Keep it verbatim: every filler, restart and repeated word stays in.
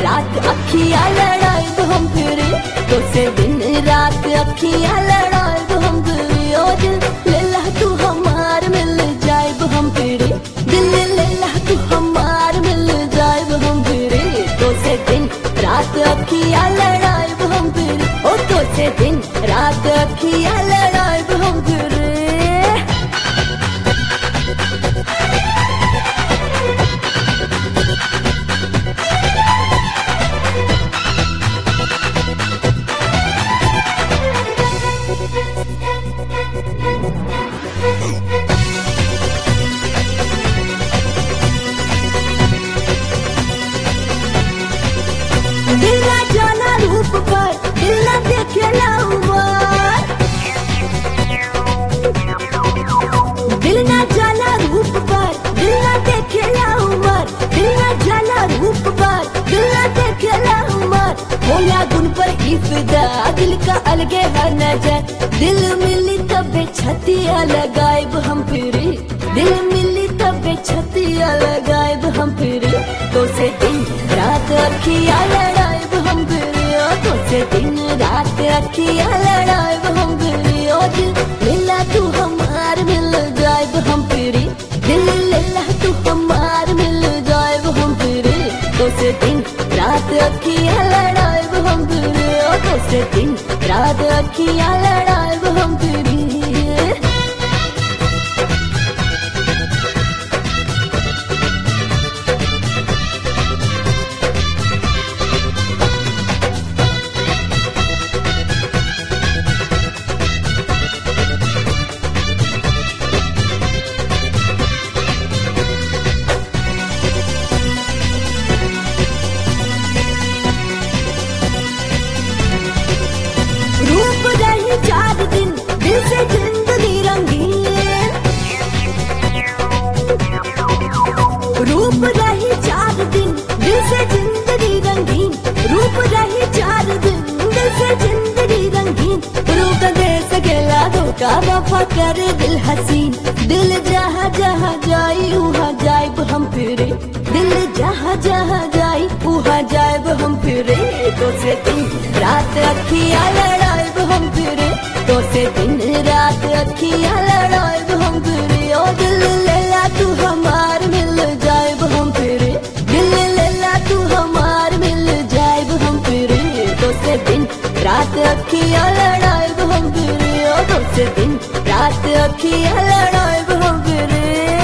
रात अखियां लड़ाए हम फिरे, तो से दिन रात अखियां लड़ाए हम फिरे। ओ दिल ले ला तू हमार मिल जाए हम फिरे, दिल ले ला तू हमार मिल जाए हम फिरे। तो से दिन रात अखियां लड़ाए हम फिरे, ओ तो से दिन रात अखियां लड़ाए हम फिरे। दिल ना जाना रूप पर, दिल ना देखेला उमर, दिल ना जाना रूप पर, दिल ना देखेला उमर, दिल ना जाना रूप पर, दिल ना देखेला उमर। होला गुन पर इफ्दा दिल का अलगे है नजर, दिल मिली तबे छतिया लगाए हम फिरे, दिल मिली तबे छतिया लगाए हम फिरे। तो से दिन रात अखियां लड़ाए हम फिरे, तो से दिन रात अखियां लड़ाए हम फिरे। ओ दिल लेला तू हमार मिल जाए हम फिरे, दिल लेला तू हमार मिल जाए हम फिरे। तो से दिन रात अखियां लड़ाए हम फिरे, तो से दिन रात अखियां लड़ाए हम फिरे। रूप रही चार दिन दिल से जिंदगी रंगीन, रूप रही चार दिन दिल से जिंदगी रंगीन, रूप रही चार दिन दिल से जिंदगी रंगीन। रूप दे सकेला धोखा वफा कर दिल हसीन, दिल जहाँ जहाँ जाई वहाँ जाए हम फिरे, दिल जहाँ जहाँ जाई वहाँ जाए हम फिरे। तो से दिन रात अखियां लड़ाए हम फिरे, तो से दिन रात अखियां लड़ाए हम फिरे। ओ दिल ले ला तू हमार मिल जाए हम फिरे, दिल ले ला तू हमार मिल जाए हम फिरे। तो से दिन रात अखियां लड़ाए हम फिरे, ओ तो से दिन रात अखियां लड़ाए हम फिरे।